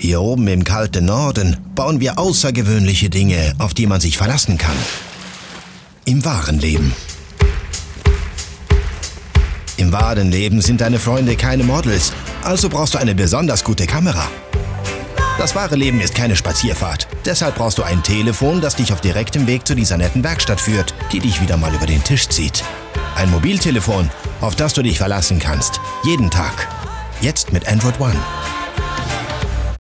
Hier oben im kalten Norden bauen wir außergewöhnliche Dinge, auf die man sich verlassen kann. Im wahren Leben. Im wahren Leben sind deine Freunde keine Models, also brauchst du eine besonders gute Kamera. Das wahre Leben ist keine Spazierfahrt. Deshalb brauchst du ein Telefon, das dich auf direktem Weg zu dieser netten Werkstatt führt, die dich wieder mal über den Tisch zieht. Ein Mobiltelefon, auf das du dich verlassen kannst. Jeden Tag. Jetzt mit Android One.